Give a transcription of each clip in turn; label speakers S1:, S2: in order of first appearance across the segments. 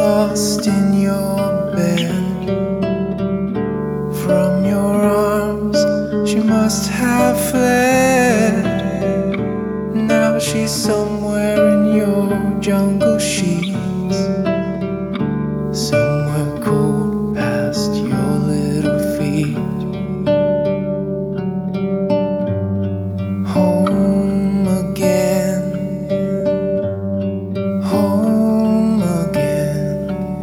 S1: lost in your bed. From your arms she must have fled. Now she's somewhere in your jungle sheets, somewhere cold past your little feet. Home again, home again.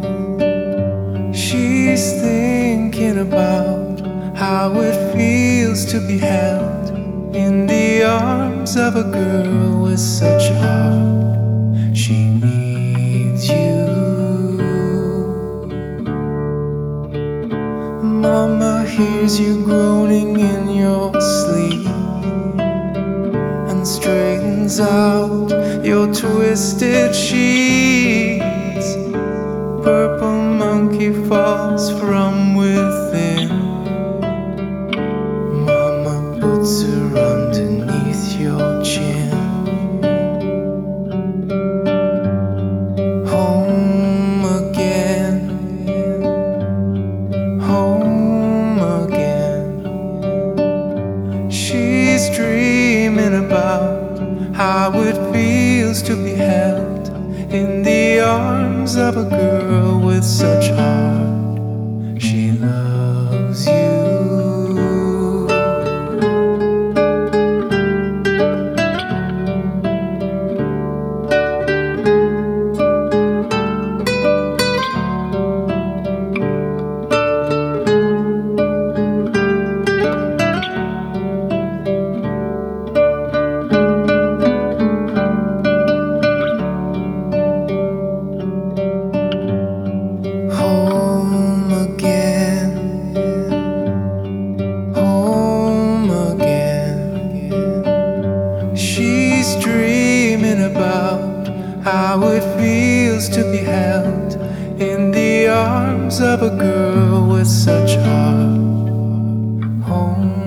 S1: She's thinking about how it feels to be held in the arms of a girl with such heart. She needs you. Mama hears you groaning in your sleep and straightens out your twisted sheets. Purple monkey falls from within. Mama puts her underneath your chin. Home again, home again. She's dreaming about how it feels to be held in the arms of a girl with such heart. She loves you. Home again, home again. She's dreaming about how it feels to be held in the arms of a girl with such heart. Home